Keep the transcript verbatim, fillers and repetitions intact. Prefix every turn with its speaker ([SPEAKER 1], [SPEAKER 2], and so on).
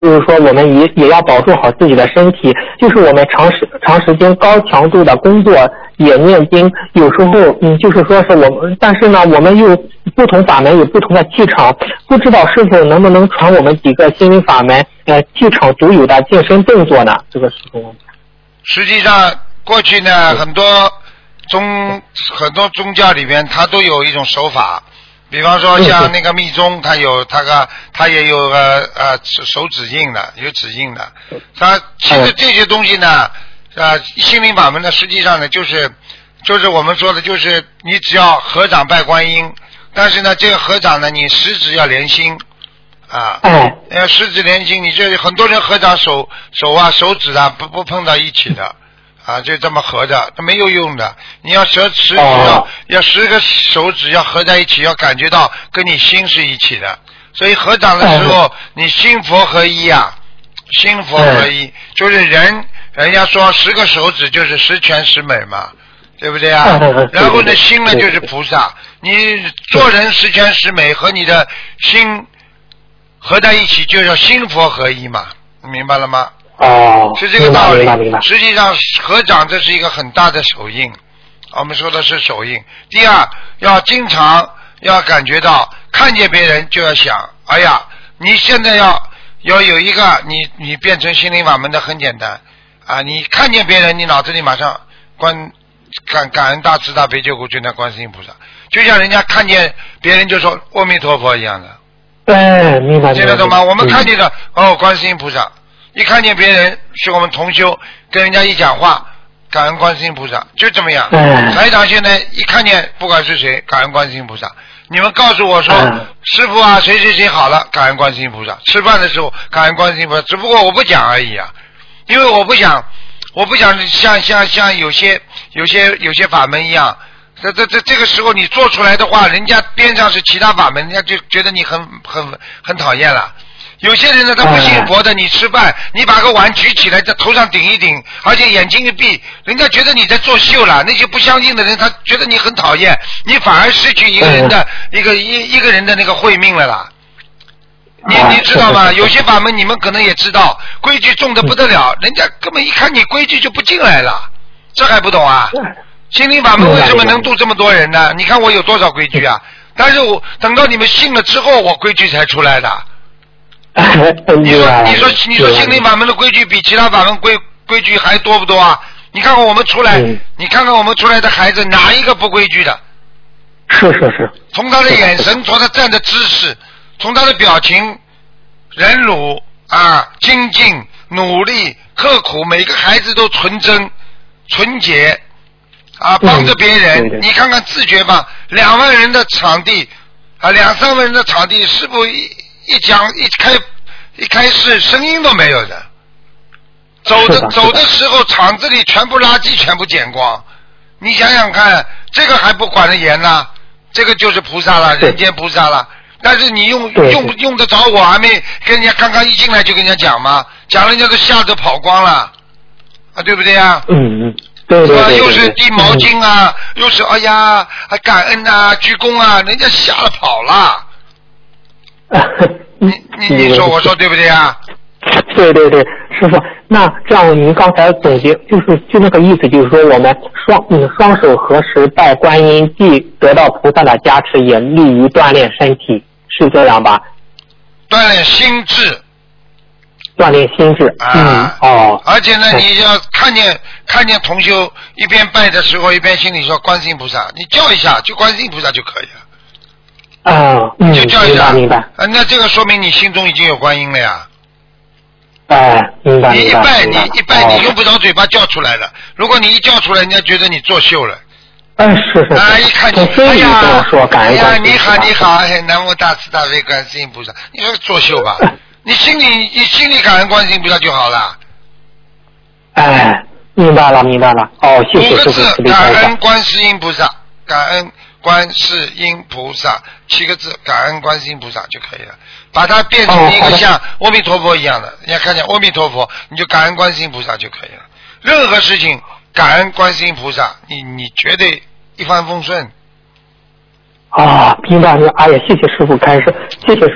[SPEAKER 1] 就是说我们也也要保住好自己的身体，就是我们长时长时间高强度的工作也念经，有时候嗯，就是说是我们，但是呢，我们又不同法门有不同的气场，不知道是否能不能传我们几个心灵法门呃气场独有的健身动作呢？这个是候，
[SPEAKER 2] 实际上过去呢，很多宗很多宗教里边，它都有一种手法。比方说像那个密宗，它有它个它也有个呃手指印的，有指印的。它其实这些东西呢，呃心灵法门呢，实际上呢就是就是我们说的，就是你只要合掌拜观音，但是呢这个合掌呢，你十指要连心啊，要十指连心。你这很多人合掌手手啊手指啊不不碰到一起的。啊，就这么合着，它没有用的。你要十十指要要十个手指要合在一起，要感觉到跟你心是一起的。所以合掌的时候，你心佛合一啊，心佛合一，就是人，人家说十个手指就是十全十美嘛，对不对啊？然后呢，心呢就是菩萨，你做人十全十美和你的心合在一起，就叫心佛合一嘛，明白了吗？
[SPEAKER 1] 哦，
[SPEAKER 2] 是这个道理。
[SPEAKER 1] 实
[SPEAKER 2] 际上合掌这是一个很大的手印，我们说的是手印。第二，要经常要感觉到看见别人就要想，哎呀，你现在要要有一个你你变成心灵法门的很简单啊，你看见别人，你脑子里马上观感感恩大慈大悲救苦救难观世音菩萨，就像人家看见别人就说阿弥陀佛一样的。
[SPEAKER 1] 对，明白。
[SPEAKER 2] 听得懂吗？我们看见了哦，观世音菩萨。一看见别人是我们同修，跟人家一讲话，感恩观世音菩萨，就这么样。台长现在一看见不管是谁，感恩观世音菩萨。你们告诉我说，嗯、师父啊，谁谁谁好了，感恩观世音菩萨。吃饭的时候感恩观世音菩萨，只不过我不讲而已啊，因为我不想，我不想像像像有些有些有些法门一样。这这这这个时候你做出来的话，人家边上是其他法门，人家就觉得你很很很讨厌了。有些人呢，他不信佛的，你吃饭，你把个碗举起来，在头上顶一顶，而且眼睛一闭，人家觉得你在作秀了。那些不相信的人，他觉得你很讨厌，你反而失去一个人的一个一一个人的那个慧命了啦。你你知道吗？有些法门你们可能也知道，规矩重的不得了，人家根本一看你规矩就不进来了，这还不懂啊？心灵法门为什么能度这么多人呢？你看我有多少规矩啊？但是我等到你们信了之后，我规矩才出来的。你说你说你说心灵法门的规矩比其他法门规规矩还多不多啊？你看看我们出来，嗯、你看看我们出来的孩子哪一个不规矩的？
[SPEAKER 1] 是是是。
[SPEAKER 2] 从他的眼神，从他站的姿势，从他的表情，忍辱啊，精进、努力、刻苦，每个孩子都纯真、纯洁啊，帮着别人。嗯、对对你看看自觉吧，两万人的场地啊，两三万人的场地，是不一一讲一开一开始声音都没有的，走的走的时候场子里全部垃圾全部捡光，你想想看，这个还不管得严呢，这个就是菩萨了，人间菩萨了。但是你用用用得着我还没跟人家刚刚一进来就跟人家讲吗？讲人家都吓得跑光了啊，对不对啊？
[SPEAKER 1] 嗯嗯，对对 对, 对, 对。
[SPEAKER 2] 又是递毛巾啊，嗯、又是哎呀还感恩啊鞠躬啊，人家吓得跑了。你你你说我说对不对啊？
[SPEAKER 1] 对对对，师傅，那这样您刚才总结就是就那个意思，就是说我们双嗯双手合十拜观音，既得到菩萨的加持，也利于锻炼身体，是这样吧？
[SPEAKER 2] 锻炼心智，
[SPEAKER 1] 锻炼心智啊、嗯、哦。
[SPEAKER 2] 而且呢，你要看见看见同修一边拜的时候，一边心里说观世音菩萨，你叫一下就观世音菩萨就可以了。
[SPEAKER 1] 啊，嗯，
[SPEAKER 2] 就叫一下，
[SPEAKER 1] 明白。
[SPEAKER 2] 啊，那这个说明你心中已经有观音了呀。
[SPEAKER 1] 哎，明白。
[SPEAKER 2] 你一拜，你一拜，你用不着嘴巴叫出来了。如果你一叫出来，人家觉得你作秀了。
[SPEAKER 1] 嗯，是是。
[SPEAKER 2] 啊，一看你，
[SPEAKER 1] 哎呀，
[SPEAKER 2] 哎呀，你好，你好，哎，南无大慈大悲观世音菩萨，你说作秀吧？你心里，你心里感恩观世音菩萨就好了。
[SPEAKER 1] 哎，明白了，明白了。哦，谢谢师傅。五个字，
[SPEAKER 2] 感恩观世音菩萨，感恩。观世音菩萨七个字，感恩观世音菩萨就可以了，把它变成一个像阿弥陀佛一样的，人家看见阿弥陀佛，你就感恩观世音菩萨就可以了。任何事情感恩观世音菩萨，你你绝对一帆风顺。
[SPEAKER 1] 啊，明白了。哎呀，谢谢师傅开示，谢谢师傅。